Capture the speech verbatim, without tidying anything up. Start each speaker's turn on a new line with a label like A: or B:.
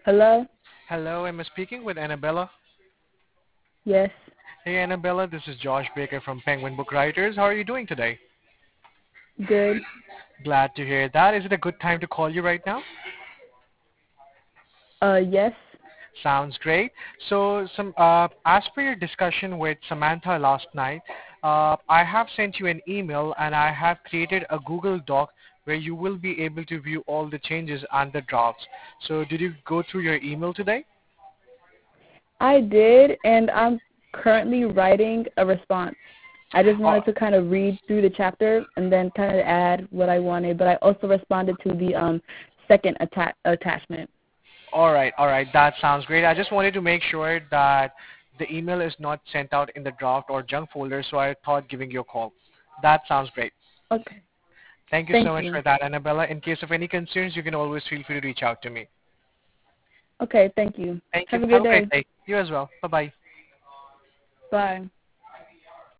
A: Hello?
B: Hello, am I speaking with Annabella?
A: Yes.
B: Hey Annabella, this is Josh Baker from Penguin Book Writers. How are you doing today?
A: Good.
B: Glad to hear that. Is it a good time to call you right now?
A: Uh, yes.
B: Sounds great. So, some uh, as per your discussion with Samantha last night, uh, I have sent you an email and I have created a Google Doc where you will be able to view all the changes and the drafts. So, did you go through your email today?
A: I did, and I'm currently writing a response. I just
B: Uh,
A: wanted to kind of read through the chapter and then kind of add what I wanted, but I also responded to the um second atta- attachment.
B: All right, all right. That sounds great. I just wanted to make sure that the email is not sent out in the draft or junk folder, so I thought giving you a call. That sounds great.
A: Okay.
B: Thank you so
A: Thank
B: much
A: you.
B: for that, Annabella. In case of any concerns, you can always feel free to reach out to me.
A: Okay, thank you.
B: Thank you.
A: Have a
B: Have
A: good
B: a great
A: day.
B: day. You as well. Bye-bye.
A: Bye.